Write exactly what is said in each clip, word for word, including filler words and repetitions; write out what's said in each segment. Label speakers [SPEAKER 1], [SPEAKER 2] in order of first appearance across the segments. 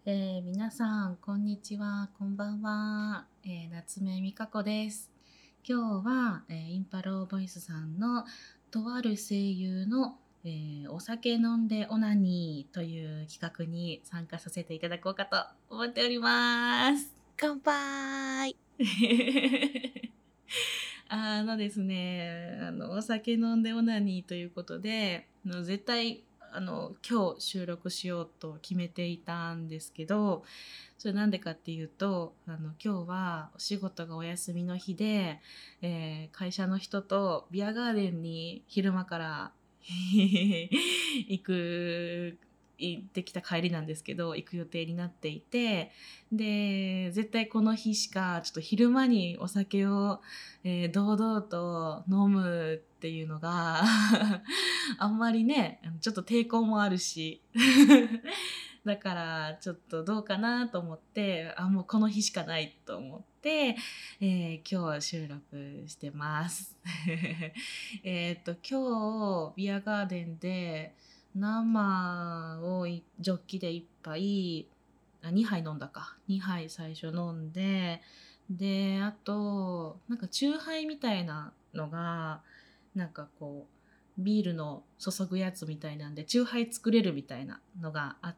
[SPEAKER 1] えー、皆さんこんにちは、こんばんは、えー、夏目美香子です。今日は、えー、インパローボイスさんのとある声優の、えー、お酒飲んでオナニーという企画に参加させていただこうかと思っております。
[SPEAKER 2] 乾杯。
[SPEAKER 1] あのですね、あのお酒飲んでオナニーということで、の絶対あの今日収録しようと決めていたんですけど、それなんでかっていうと、あの今日はお仕事がお休みの日で、えー会社の人とビアガーデンに昼間から行く行ってきた帰りなんですけど、行く予定になっていて、で絶対この日しかちょっと昼間にお酒を、えー堂々と飲むっていうのがあんまりね、ちょっと抵抗もあるしだからちょっとどうかなと思って、あもうこの日しかないと思って、えー今日は収録してますえっと今日ビアガーデンで生をいジョッキでいっぱい、あにはい飲んだか、にはい最初飲んで、であとなんかチューハイみたいなのがなんかこうビールの注ぐやつみたいなんでチューハイ作れるみたいなのがあって、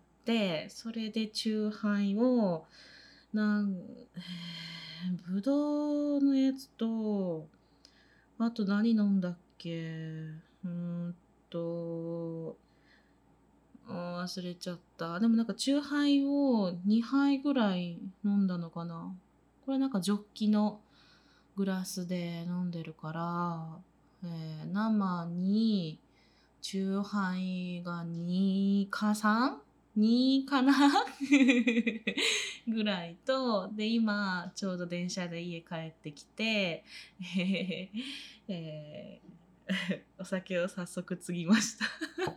[SPEAKER 1] それでチューハイをなん、えー、ぶどうのやつと、あと何飲んだっけ、うーんとあー忘れちゃった。でもなんかチューハイをにはいぐらい飲んだのかな。これなんかジョッキのグラスで飲んでるから、えー生にチューハイがにか さん? にかなぐらいと、で今ちょうど電車で家帰ってきて、えーえーお酒を早速継ぎました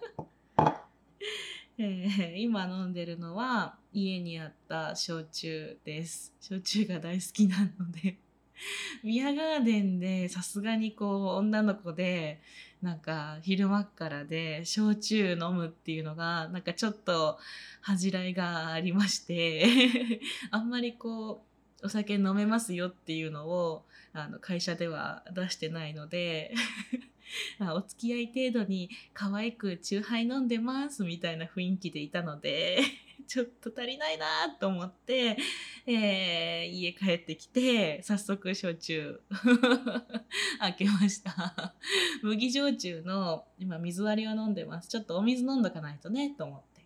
[SPEAKER 1] えー今飲んでるのは家にあった焼酎です。焼酎が大好きなのでビアガーデンでさすがにこう女の子でなんか昼間っからで焼酎飲むっていうのがなんかちょっと恥じらいがありましてあんまりこうお酒飲めますよっていうのをあの会社では出してないのでお付き合い程度に可愛くチューハイ飲んでますみたいな雰囲気でいたのでちょっと足りないなと思って、えー家帰ってきて早速焼酎開けました麦焼酎の今水割りを飲んでます。ちょっとお水飲んどかないとねと思って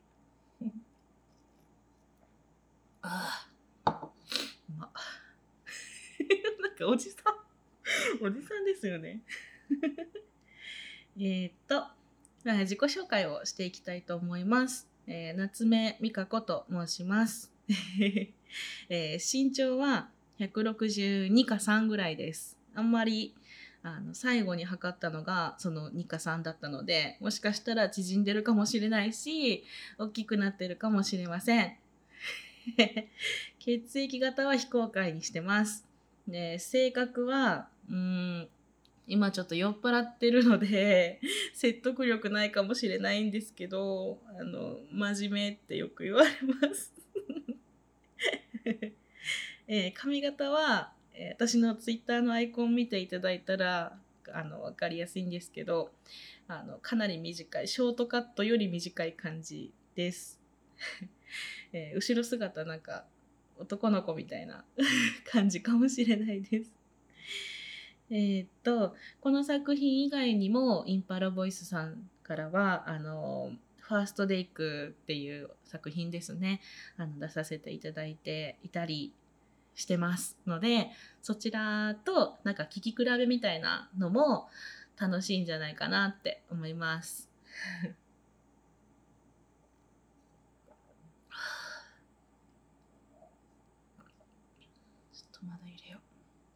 [SPEAKER 1] ああうまなんかおじさんおじさんですよねえーっと、まあ自己紹介をしていきたいと思います。えー夏目美香子と申します。えー身長はひゃくろくじゅうにかさんぐらいです。あんまりあの最後に測ったのがそのにかさんだったので、もしかしたら縮んでるかもしれないし、大きくなってるかもしれません。血液型は非公開にしてます。で性格はうーん今ちょっと酔っ払ってるので説得力ないかもしれないんですけど、あの真面目ってよく言われますえー髪型は、えー私のツイッターのアイコン見ていただいたらあの分かりやすいんですけど、あのかなり短いショートカットより短い感じです、えー後ろ姿なんか男の子みたいな感じかもしれないです。えーっとこの作品以外にもインパラボイスさんからはあのファーストデイクっていう作品ですね、あの出させていただいていたりしてますので、そちらとなんか聞き比べみたいなのも楽しいんじゃないかなって思いますちょっとまだ入れよ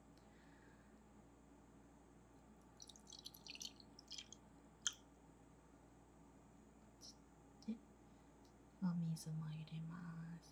[SPEAKER 1] う。でお水も入れます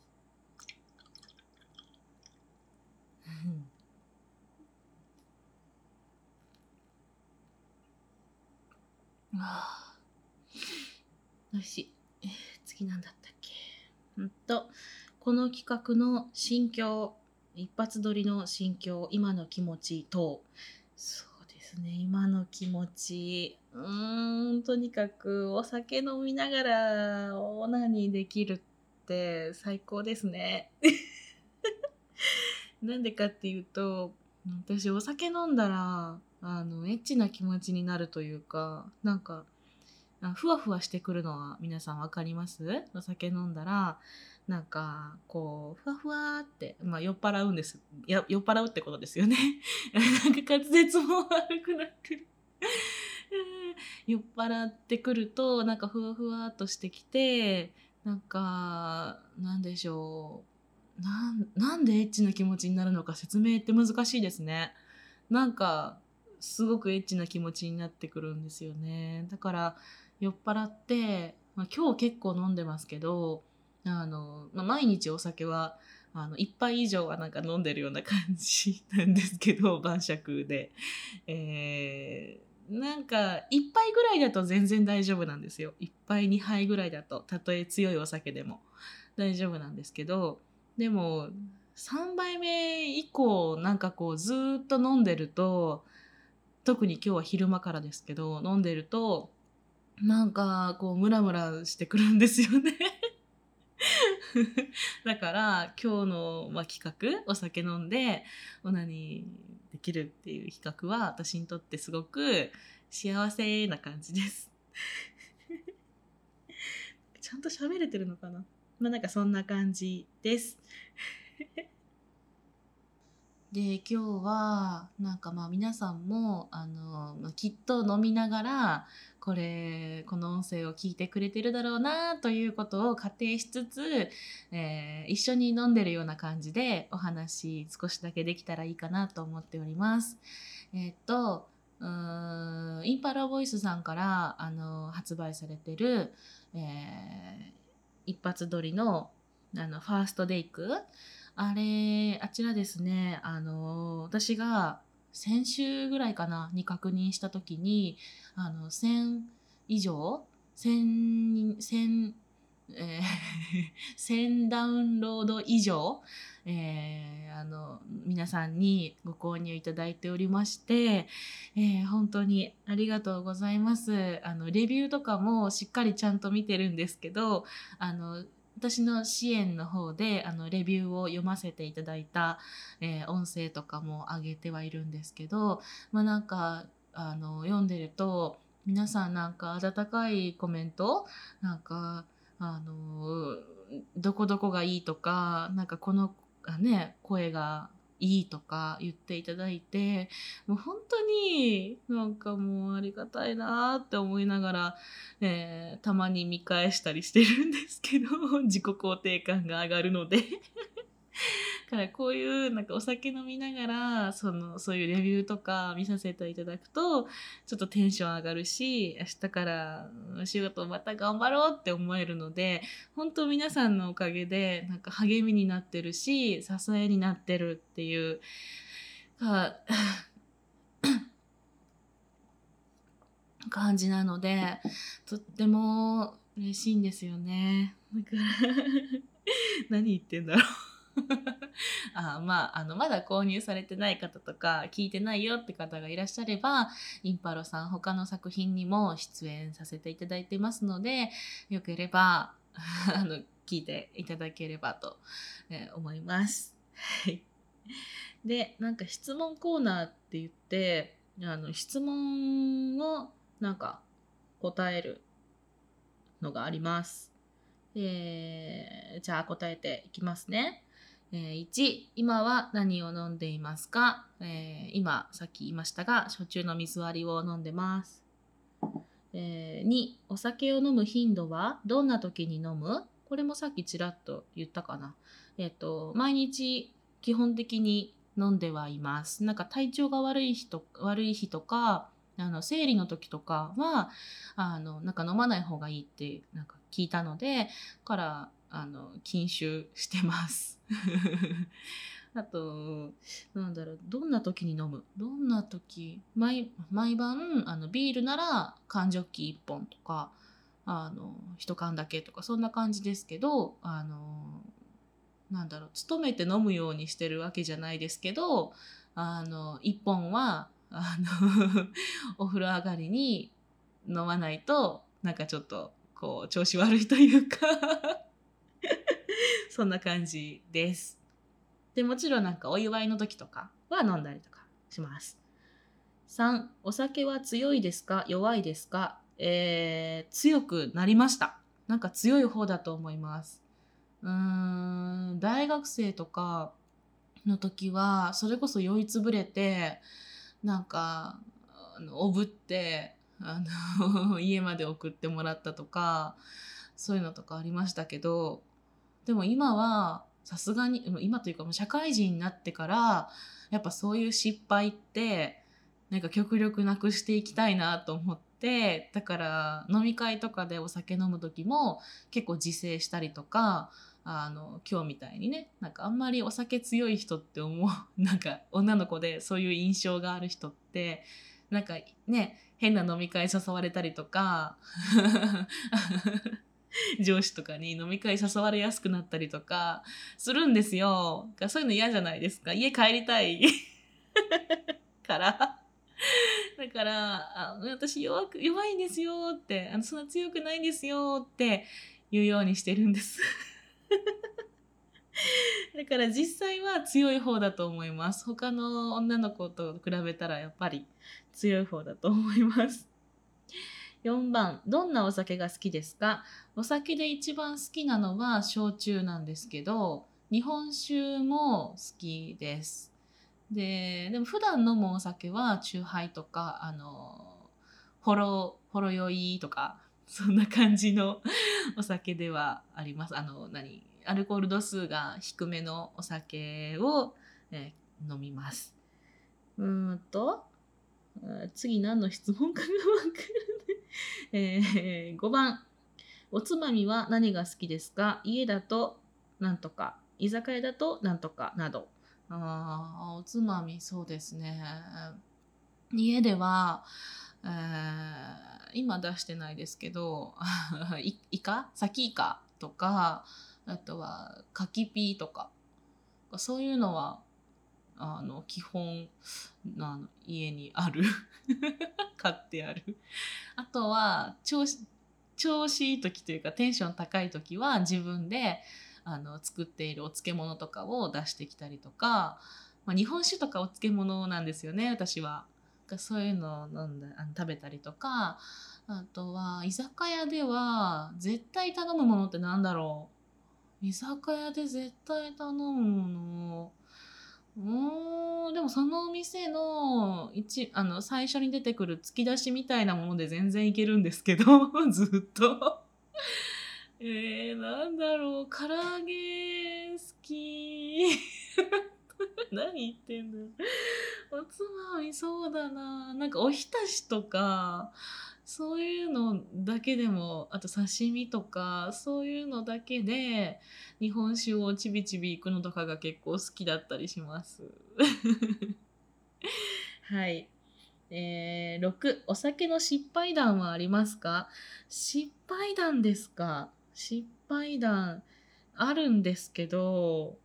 [SPEAKER 1] あー美味しい、えー次なんだったっけ。うんとこの企画の心境、一発撮りの心境、今の気持ち等。そうですね、今の気持ち。うーん、とにかくお酒飲みながらオナニーできるって最高ですね。なんでかっていうと、私お酒飲んだら、あの、エッチな気持ちになるというか、なんか、あふわふわしてくるのは皆さんわかります？お酒飲んだら、なんか、こう、ふわふわって、まあ酔っ払うんです。や酔っ払うってことですよね。なんか滑舌も悪くなってる。酔っ払ってくると、なんかふわふわっとしてきて、なんか、なんでしょう。なん、なんでエッチな気持ちになるのか説明って難しいですね。なんか、すごくエッチな気持ちになってくるんですよね。だから、酔っ払って、まあ、今日結構飲んでますけど、あの、まあ、毎日お酒は、あの、一杯以上はなんか飲んでるような感じなんですけど、晩酌で。えー、なんか、一杯ぐらいだと全然大丈夫なんですよ。一杯、二杯ぐらいだと、たとえ強いお酒でも大丈夫なんですけど、でも、さんばいめ以降、なんかこう、ずーっと飲んでると、特に今日は昼間からですけど、飲んでると、なんか、こう、ムラムラしてくるんですよね。だから、今日の、まあ、企画、お酒飲んで、オナニーできるっていう企画は、私にとってすごく幸せな感じです。ちゃんと喋れてるのかな？まあ、なんかそんな感じです。で、今日は、なんかまあ皆さんも、あの、まあきっと飲みながら、これ、この音声を聞いてくれてるだろうな、ということを仮定しつつ、えー一緒に飲んでるような感じでお話少しだけできたらいいかなと思っております。えーっと、うーん、インパラボイスさんから、あの、発売されてる、えー一発撮りの、あの、ファーストデイク、あれ、あちらですね、あの、私が先週ぐらいかな、に確認したときに、あの、せん以上 ?せん、せん、えーせんダウンロード以上、えーあの、皆さんにご購入いただいておりまして、えー本当にありがとうございます。あの、レビューとかもしっかりちゃんと見てるんですけど、あの、私の支援の方であのレビューを読ませていただいた、えー音声とかも上げてはいるんですけど、まあなんかあの読んでると皆さんなんか温かいコメントなんかあのどこどこがいいとかなんかこのあね声がいいとか言っていただいてもう本当になんかもうありがたいなって思いながらえーたまに見返したりしてるんですけど自己肯定感が上がるのでだからこういうなんかお酒飲みながらそのそういうレビューとか見させていただくとちょっとテンション上がるし明日からお仕事また頑張ろうって思えるので本当皆さんのおかげでなんか励みになってるし支えになってるっていうか感じなのでとっても嬉しいんですよね。だから何言ってんだろうあまあ、あのまだ購入されてない方とか聞いてないよって方がいらっしゃればインパロさん他の作品にも出演させていただいてますのでよければあの聞いていただければと、えー思います。はいでなんか質問コーナーって言ってあの質問をなんか答えるのがあります。えーじゃあ答えていきますね。えーいち、今は何を飲んでいますか？えー今、さっき言いましたが、焼酎の水割りを飲んでます。えーに、お酒を飲む頻度はどんな時に飲む？これもさっきちらっと言ったかな。えっと、毎日基本的に飲んではいます。なんか体調が悪い日と、悪い日とか、あの生理の時とかはあのなんか飲まない方がいいってなんか聞いたのでからあの禁酒してますあとなんだろうどんな時に飲むどんな時毎毎晩あのビールなら缶ジョッキいっぽんとかあのいち缶だけとかそんな感じですけどあのなんだろう、勤めて飲むようにしてるわけじゃないですけど、あのいっぽんはあのお風呂上がりに飲まないとなんかちょっとこう調子悪いというかそんな感じです。でもちろんなんかお祝いの時とかは飲んだりとかします。さん、お酒は強いですか弱いですか？えー、強くなりました。なんか強い方だと思います。うーん、大学生とかの時はそれこそ酔いつぶれてなんかあのおぶってあの家まで送ってもらったとかそういうのとかありましたけど、でも今はさすがに今というかもう社会人になってからやっぱそういう失敗ってなんか極力なくしていきたいなと思って、だから飲み会とかでお酒飲む時も結構自制したりとか、あの今日みたいにね、なんかあんまりお酒強い人って思うなんか女の子でそういう印象がある人ってなんかね変な飲み会誘われたりとか上司とかに飲み会誘われやすくなったりとかするんですよ。そういうの嫌じゃないですか。家帰りたいからだからあ私弱く弱いんですよってあのそんな強くないんですよって言うようにしてるんですだから実際は強い方だと思います。他の女の子と比べたらやっぱり強い方だと思います。よんばん、どんなお酒が好きですか？お酒で一番好きなのは焼酎なんですけど、日本酒も好きです。で、でも普段飲むお酒は酎ハイとか、あの、ほろ、ほろ酔いとか、そんな感じのお酒ではあります。あの、何アルコール度数が低めのお酒を、えー飲みます。うーんと、次何の質問かがわからないえー、ごばん、おつまみは何が好きですか？家だとなんとか、居酒屋だとなんとかなど。あーおつまみ、そうですね。家では、えー今出してないですけど、いイカサキイカとか、あとはカキピーとか、そういうのはあの基本あの家にある買ってある。あとは調子調子いい時というかテンション高い時は自分であの作っているお漬物とかを出してきたりとか、まあ、日本酒とかお漬物なんですよね私は。そういうのを飲んだあの食べたりとか、あとは居酒屋では絶対頼むものってなんだろう。居酒屋で絶対頼むもの、うーん、でもそのお店の一あの最初に出てくる突き出しみたいなもので全然いけるんですけどずっとえー、なんだろう、唐揚げ好き何言ってんだよ。おつまみそうだな、なんかおひたしとかそういうのだけでも、あと刺身とかそういうのだけで日本酒をちびちび行くのとかが結構好きだったりしますはい。えー、ろく、お酒の失敗談はありますか？失敗談ですか？失敗談あるんですけど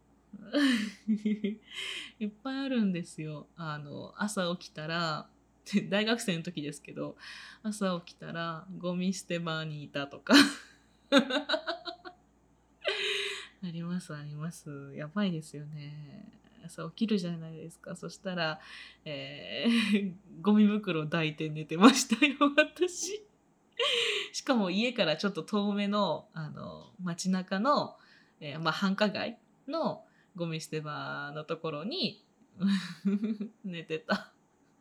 [SPEAKER 1] いっぱいあるんですよ。あの朝起きたら大学生の時ですけど、朝起きたらゴミ捨て場にいたとかありますあります。やばいですよね。朝起きるじゃないですか。そしたら、えーゴミ袋抱いて寝てましたよ私。しかも家からちょっと遠めのあの街中の、えーまあ、繁華街のゴミ捨て場のところに寝てた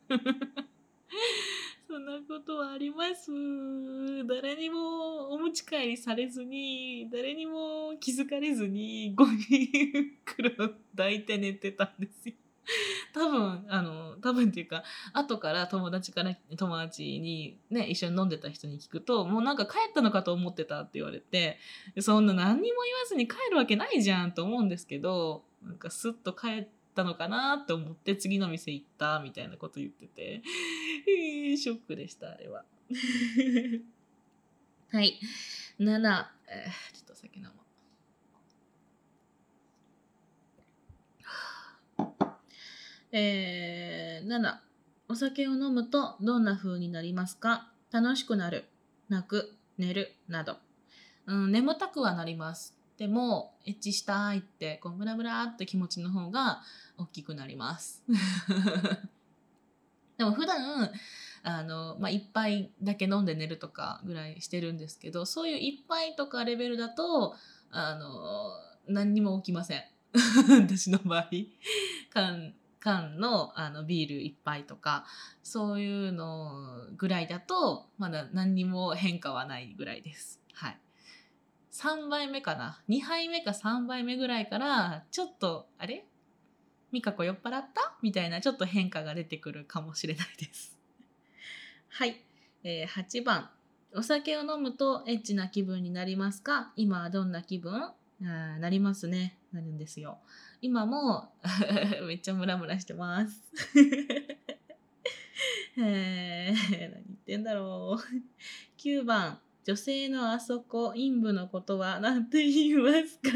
[SPEAKER 1] そんなことはあります。誰にもお持ち帰りされずに、誰にも気づかれずに、ゴミ袋抱いて寝てたんですよ。多分、あの、多分っていうか、後から友達から、友達にね、一緒に飲んでた人に聞くと、もうなんか帰ったのかと思ってたって言われて、そんな何にも言わずに帰るわけないじゃんと思うんですけど、なんかスッと帰ったのかなって思って次の店行ったみたいなこと言ってて、えーショックでした、あれは。はい。なな、えーちょっとお酒飲もう。 えー、なな、お酒を飲むとどんな風になりますか？楽しくなる、泣く、寝るなど。うん、眠たくはなります。でも、エッチしたいって、こう、ムラムラって気持ちの方が大きくなります。でも普段、あの、まあ、一杯だけ飲んで寝るとかぐらいしてるんですけど、そういう一杯とかレベルだと、あの、何にも起きません。私の場合。缶、缶のあのビール一杯とか、そういうのぐらいだと、まだ何にも変化はないぐらいです。はい。さんばいめかな。にはいめかさんばいめぐらいから、ちょっと、あれミカコ酔っ払ったみたいなちょっと変化が出てくるかもしれないです。はい、えー、はちばん。お酒を飲むとエッチな気分になりますか？今はどんな気分？あーなりますね。なるんですよ。今もめっちゃムラムラしてます。えー、何言ってんだろう。きゅうばん。女性のあそこ、陰部のことは何て言いますか？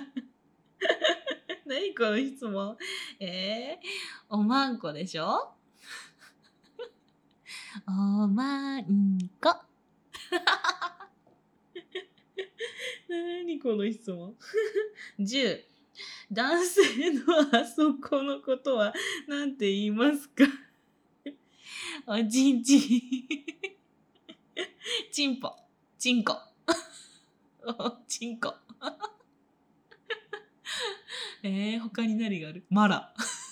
[SPEAKER 1] 何この質問。えー、おまんこでしょ？おまんこ。何この質問。じゅう、男性のあそこのことは何て言いますか？おちんちん。ちんぽ。ちんこ。おちんこ。えー、他に何がある？マラ。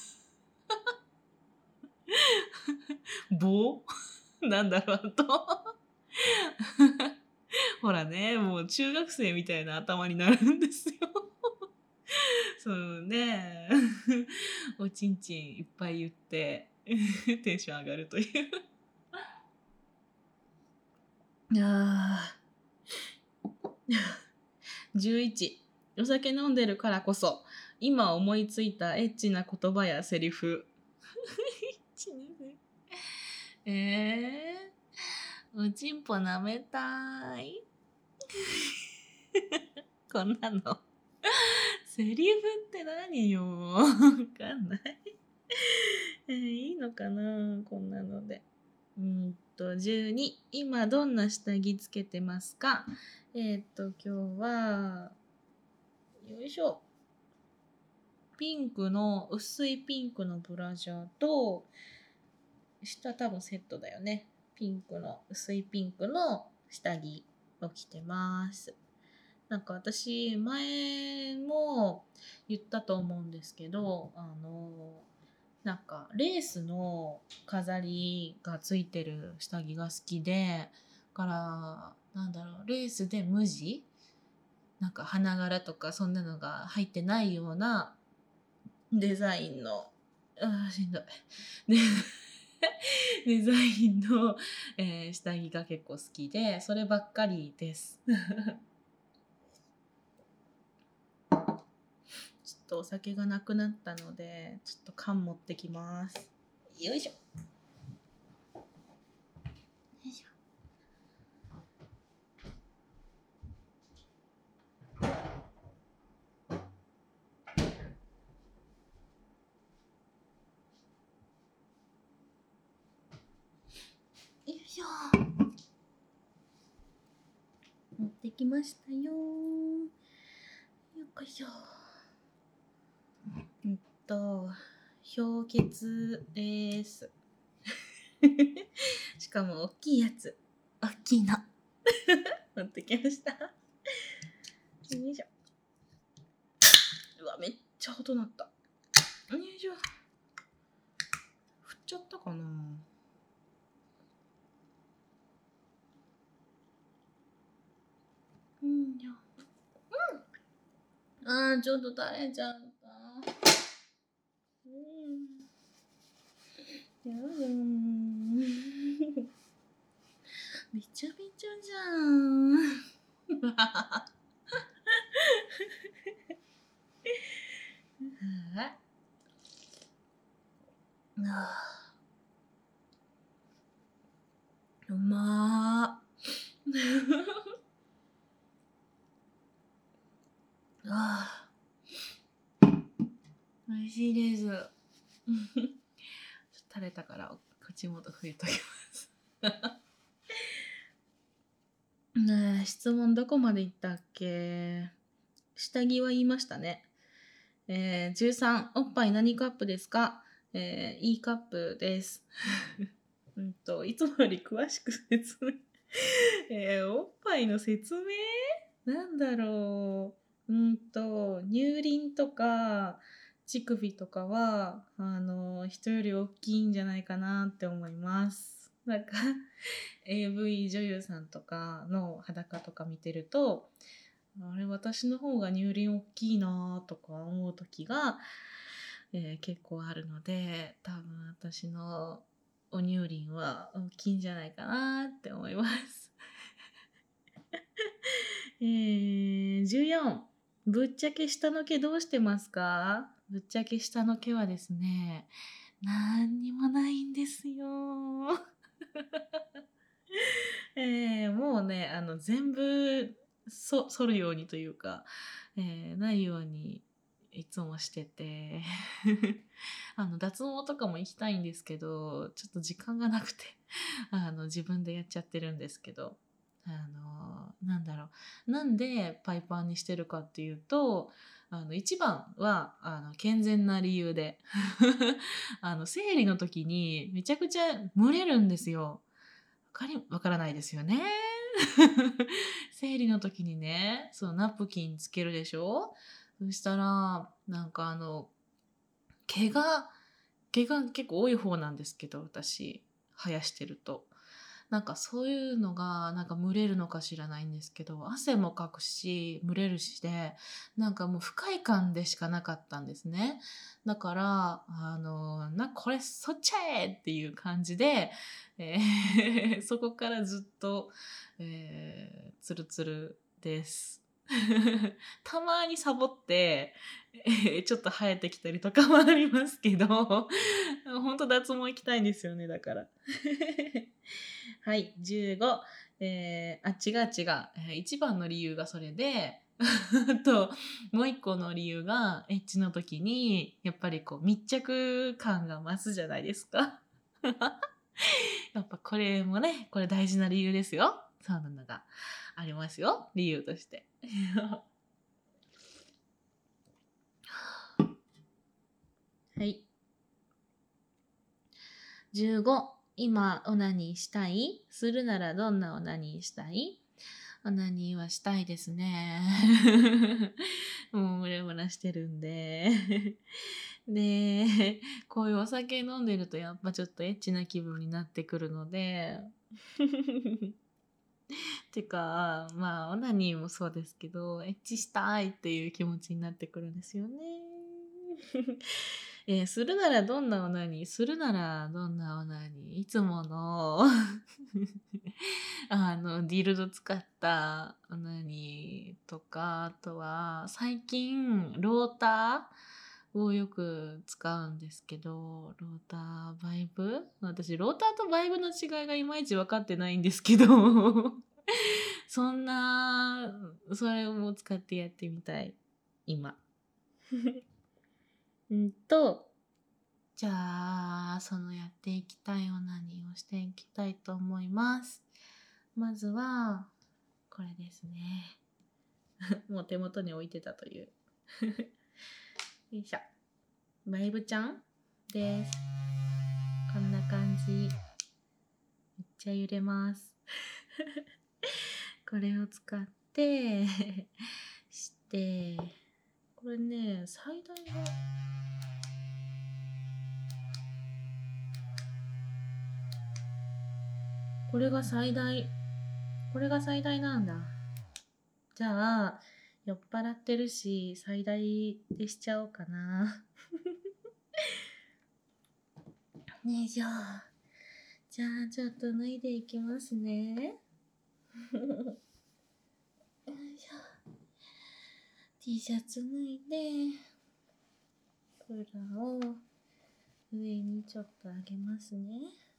[SPEAKER 1] 棒なんだろうと。ほらね、もう中学生みたいな頭になるんですよ。そうね。おちんちんいっぱい言ってテンション上がるという。あじゅういち、お酒飲んでるからこそ今思いついたエッチな言葉やセリフ。えー、おちんぽ舐めたい。こんなのセリフって何よ。わかんない。えー、いいのかなこんなので。うんと、じゅうに、今どんな下着つけてますか？えっ、と、今日は、よいしょ。ピンクの、薄いピンクのブラジャーと、下多分セットだよね。ピンクの、薄いピンクの下着を着てます。なんか私、前も言ったと思うんですけど、あの、なんかレースの飾りがついてる下着が好きで、からなんだろう、レースで無地なんか花柄とかそんなのが入ってないようなデザインのあーしんどいでデザインの、えー下着が結構好きでそればっかりです。ちょっとお酒がなくなったのでちょっと缶持ってきます。よいしょ。よいしょ。持ってきましたよ。よっこいしょ。うんと氷結です。しかも大きいやつ。大きいの。持ってきました。よいしょ。うわめっちゃ音鳴った。よいしょ。振っちゃったかな。うんじゃ。うん。あーちょっと垂れちゃった。うん。やだー。めちゃめちゃじゃん。うまー。あー美味しいです。 垂れたから口元拭いときますねえ、質問どこまでいったっけ？下着は言いましたね。えー、じゅうさん、おっぱい何カップですか？えー、E カップです。うんと、いつもより詳しく説明。えー、おっぱいの説明なんだろう。うんと、乳輪とか、乳首とかは、あの、人より大きいんじゃないかなって思います。なんか、エーブイ 女優さんとかの裸とか見てると、あれ、私の方が乳輪大きいなとか思う時が、えー結構あるので、多分私のお乳輪は大きいんじゃないかなって思います。えー、じゅうよん、ぶっちゃけ下の毛どうしてますか？ぶっちゃけ下の毛はですね、なんにもないんですよ。えー、もうね、あの、全部、そ、剃るようにというか、えーないようにいつもしてて、あの、脱毛とかも行きたいんですけど、ちょっと時間がなくて、あの、自分でやっちゃってるんですけど、あの、なんだろう。なんでパイパンにしてるかっていうと、あの、一番は、あの、健全な理由で、あの、生理の時にめちゃくちゃ蒸れるんですよ。わかり、わからないですよね。生理の時にね、そう、ナプキンつけるでしょ？そしたら、なんかあの、毛が、毛が結構多い方なんですけど、私、生やしてると。なんかそういうのが、なんか蒸れるのか知らないんですけど、汗もかくし、蒸れるしで、なんかもう不快感でしかなかったんですね。だから、あの、な、これそっちゃえっていう感じで、えーそこからずっと、えー、ツルツルです。たまにサボって、えーちょっと生えてきたりとかもありますけど、本当脱毛行きたいんですよね、だから。はい、じゅうご。えー、あ、違う違う。えー一番の理由がそれで、あと、もう一個の理由が、エッチの時に、やっぱりこう、密着感が増すじゃないですか。やっぱこれもね、これ大事な理由ですよ。そうなのがありますよ。理由として。はい。じゅうご、今オナニーしたい？するならどんなオナニーしたい？オナニーはしたいですね。もうムラムラしてるんで。で、こういうお酒飲んでるとやっぱちょっとエッチな気分になってくるので。てか、まあ、オナニーもそうですけど、エッチしたいっていう気持ちになってくるんですよね。えーするならどんなオナニー？するならどんなオナニー？いつものあの、ディルド使ったオナニーとか、あとは、最近、ローターをよく使うんですけど、ローター、バイブ私、ローターとバイブの違いがいまいち分かってないんですけど、そんな、それを使ってやってみたい、今。うんと、じゃあ、そのやっていきたいオナニーをしていきたいと思います。まずは、これですね。もう手元に置いてたという。よいしょ。バイブちゃんです。こんな感じ。めっちゃ揺れます。これを使って、して、これね、最大が、これが最大、これが最大なんだ。じゃあ、酔っ払ってるし、最大でしちゃおうかな。よいしょ。じゃあ、ちょっと脱いでいきますね。よいしょ。T シャツ脱いで、ブラを上にちょっと上げますね。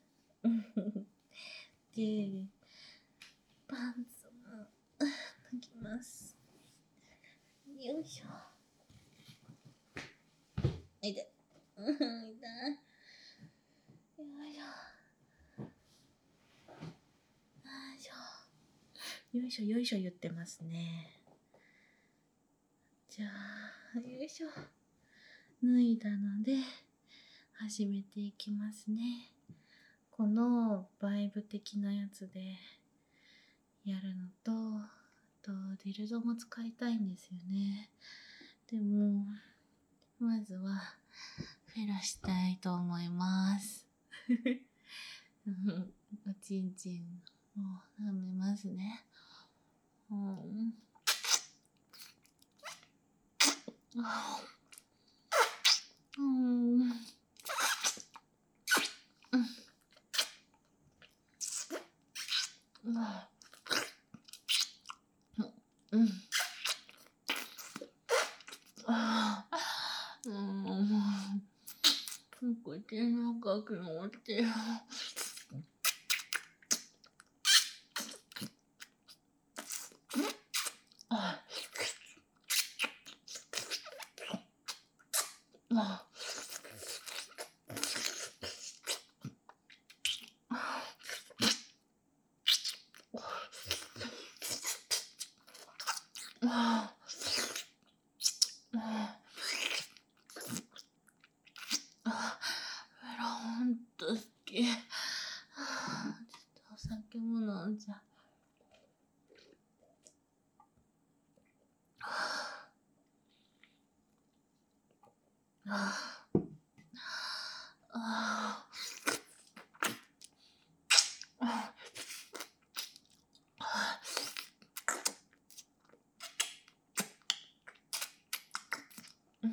[SPEAKER 1] で、パンツも脱ぎます。よいしょ。いて。痛い。 よいしょよいしょ言ってますね。じゃあ、よいしょ。脱いだので、始めていきますね。このバイブ的なやつでやるのと、あとディルドも使いたいんですよね。でも、まずはフェラしたいと思います。おちんちんを舐めますね。うん。うん。うん。うん。ああ。うん。口の中気持ちいい。ああ。ほんと好き。ちょっとお酒も飲んじゃう。ああ。うん。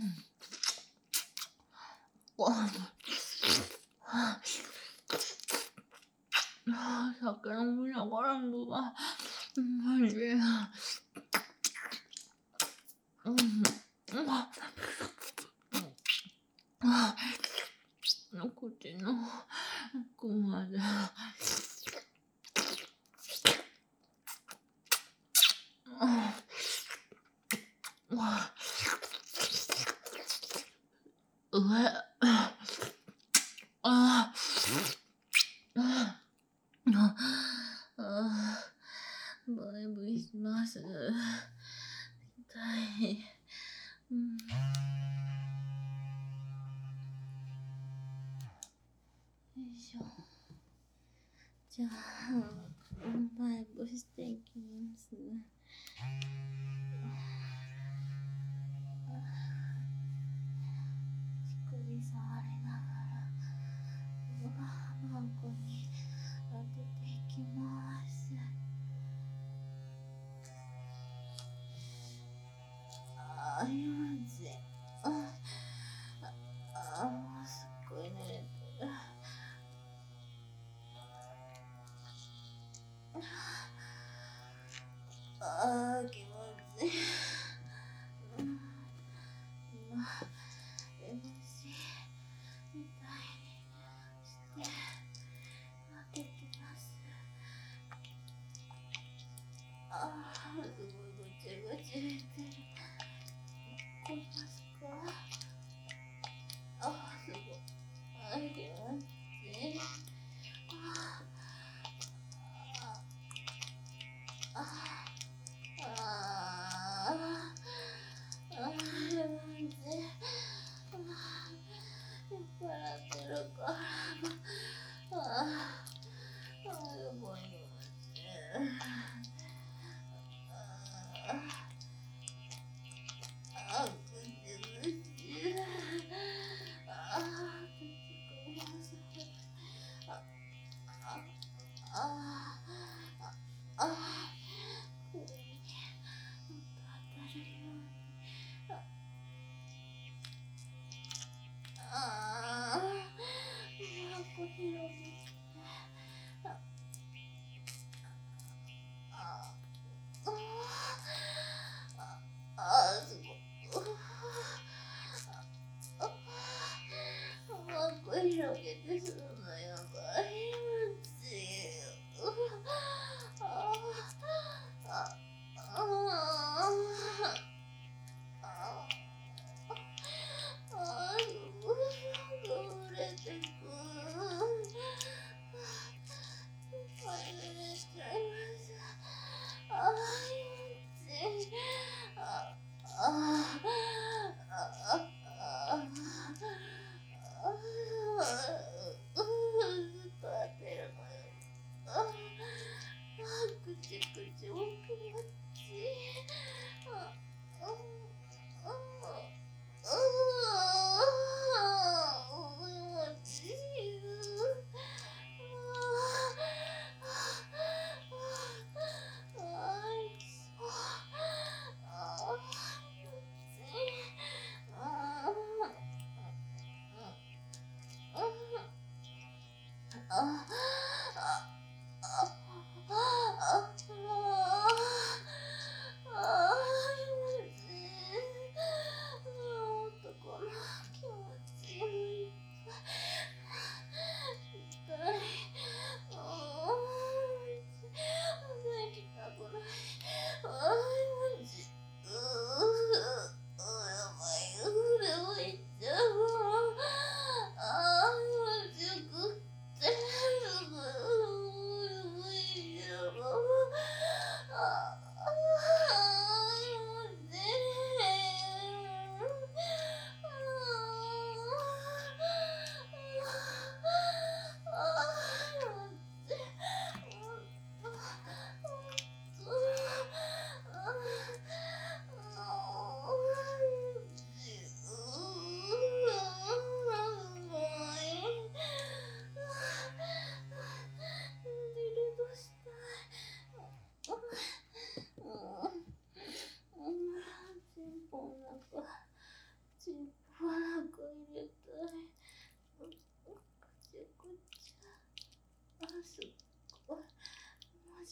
[SPEAKER 1] ああ、酒飲みながらのは、マジで。うん。ああ、口の奥まで。うえ。ああ。ああ。バイブします。痛い。うん。よいしょ。じゃあ、バイブしていきます。乳首触りながら、マンコに当てていきます。ああ、よんじ。ああ、もうすっごい寝れてる。ああ、気持ちいい。うん。今、エムシー みたいにして当ててます。ああ、すごいぐちゃぐちゃ言ってる。こりますか？ああ、すごい。ああ、気持ちいい。ああ、ああ、ああ、ああ、気持ちいい。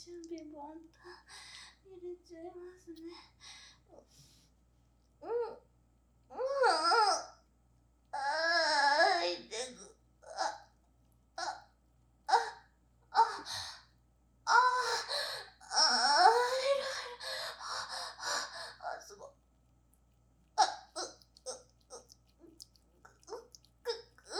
[SPEAKER 1] 準備ボンタン入れちゃいますね。うん。うん。ああ、痛く。あ、あ、あ、あ、あ、あ、あ、いろいろ。あ、すごい。あ、う、う、う、う、く、く、う、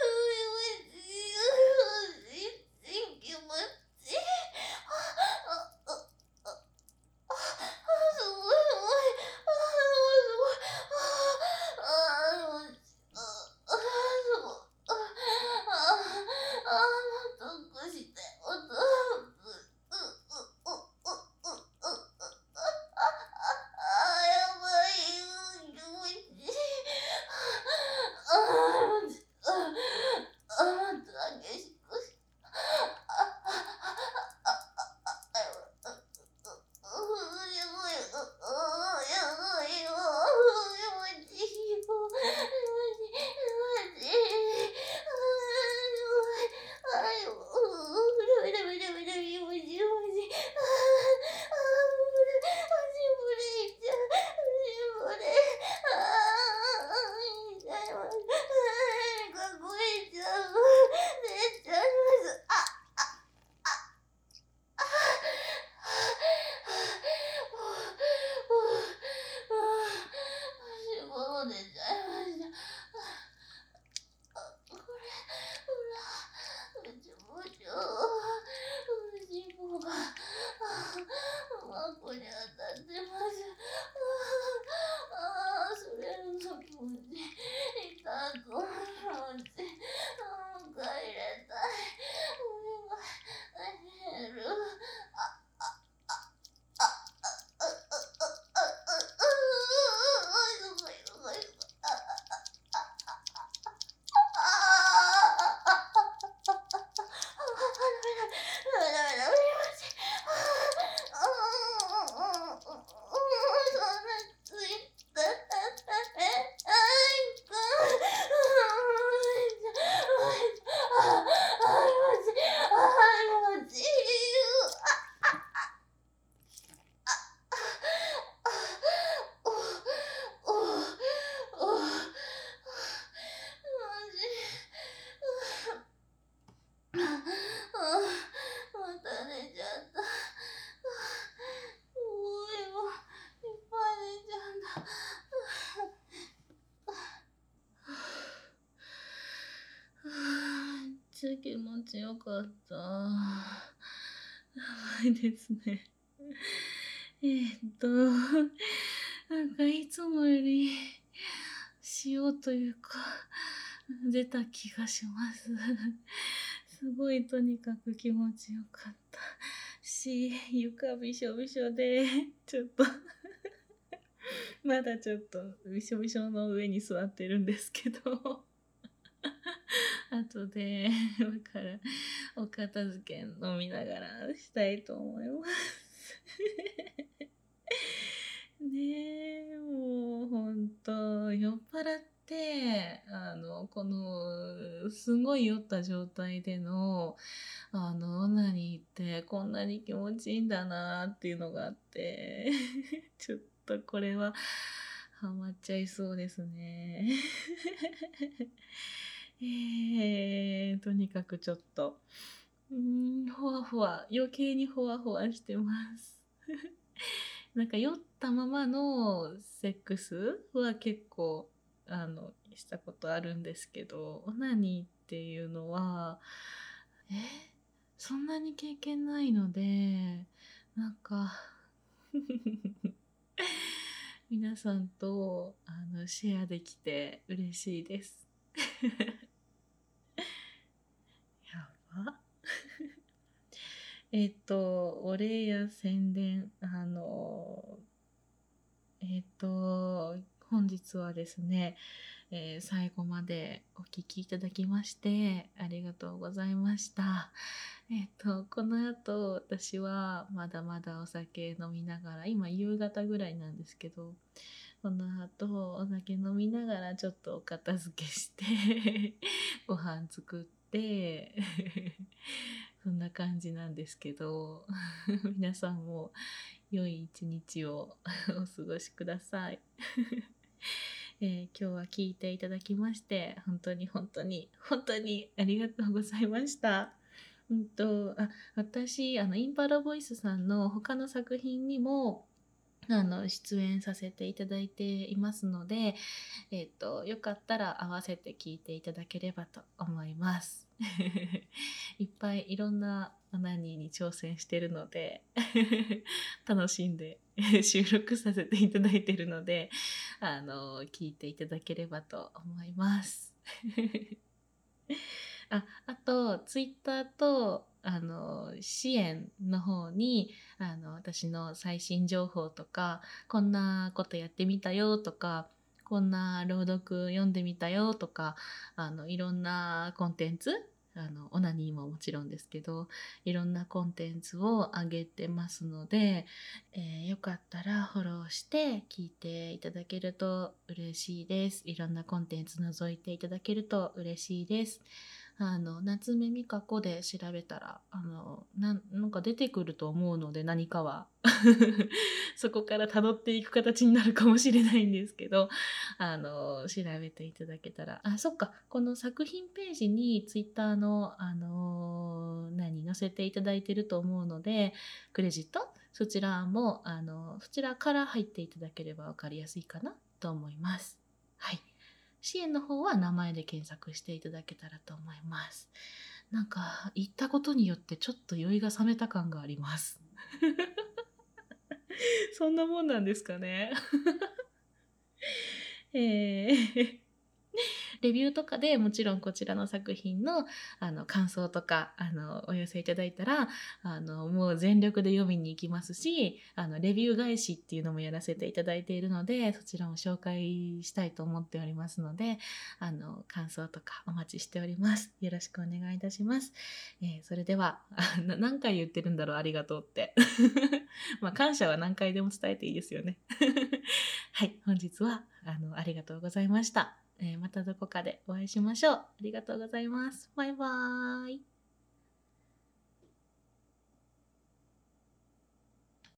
[SPEAKER 1] 気持ちいい。気持ちいい。あ、あ、あ、あ、すごい、すごい。あ、すごい。あ、あ、あ、あ、すごい。あ、あ、あ、もっとくして、もっとく、う、う、う、う、う、う、あ、あ、やばい、気持ちいい。あ、あ、あ、あ、もっと激しくし、あ、あ、あ、あ、あ、あ、もう出ちゃいました。あ、これ、ほら、うちもちょ、うしっぽが、あ、こに当たってます。ああ、それの気持ち、痛くもち、あ、帰れたい。お願い、減る。あ、また寝ちゃった。すごいよ。いっぱい寝ちゃうんだ。めっちゃ気持ちよかった。やばいですね。えー、っと、なんかいつもより塩というか、出た気がします。すごいとにかく気持ちよかったし、床びしょびしょで、ちょっとまだちょっとびしょびしょの上に座ってるんですけど、後で、今からお片付け飲みながらしたいと思います。ねえ、もうほんと、酔っ払って、あの、この、すごい酔った状態での、あの、オナニーってこんなに気持ちいいんだなっていうのがあって、ちょっとこれはハマっちゃいそうですね。えー、とにかくちょっと、うーん、ほわほわ、余計にほわほわしてます。なんか酔ったままのセックスは結構、あの、したことあるんですけど、オナニーっていうのは、え、そんなに経験ないので、なんか皆さんとあのシェアできて嬉しいです。やば。えっと、お礼や宣伝、あの、えっと、本日はですね、えー最後までお聞きいただきましてありがとうございました。えっと、この後私はまだまだお酒飲みながら、今夕方ぐらいなんですけど、この後お酒飲みながらちょっとお片付けしてご飯作ってそんな感じなんですけど皆さんも良い一日をお過ごしください、えー今日は聞いていただきまして本当に本当に本当にありがとうございました。うんとあ私あのインパラボイスさんの他の作品にもあの出演させていただいていますので、えっと、よかったら合わせて聞いていただければと思います。いっぱいいろんなオナニーに挑戦してるので楽しんで収録させていただいてるので、あの聞いていただければと思います。あ、あと、ツイッターと、あの、支援の方に、あの、私の最新情報とか、こんなことやってみたよとか、こんな朗読読んでみたよとか、あの、いろんなコンテンツ、あの、オナニーももちろんですけど、いろんなコンテンツを上げてますので、えーよかったらフォローして聞いていただけると嬉しいです。いろんなコンテンツ覗いていただけると嬉しいです。あの夏目美香子で調べたらあのななんか出てくると思うので、何かはそこから辿っていく形になるかもしれないんですけど、あの調べていただけたら、あ、そっか、この作品ページにツイッターのあの何載せていただいてると思うので、クレジットそちらもあのそちらから入っていただければ分かりやすいかなと思います。はい。支援の方は名前で検索していただけたらと思います。なんか言ったことによってちょっと酔いが覚めた感がありますそんなもんなんですかねえーレビューとかでもちろんこちらの作品のあの感想とかあのお寄せいただいたら、あのもう全力で読みに行きますし、あのレビュー返しっていうのもやらせていただいているので、そちらも紹介したいと思っておりますので、あの感想とかお待ちしております。よろしくお願いいたします。えーそれではあな何回言ってるんだろう、ありがとうってまあ感謝は何回でも伝えていいですよねはい、本日はあのありがとうございました。えーまたどこかでお会いしましょう。ありがとうございます。バイバーイ。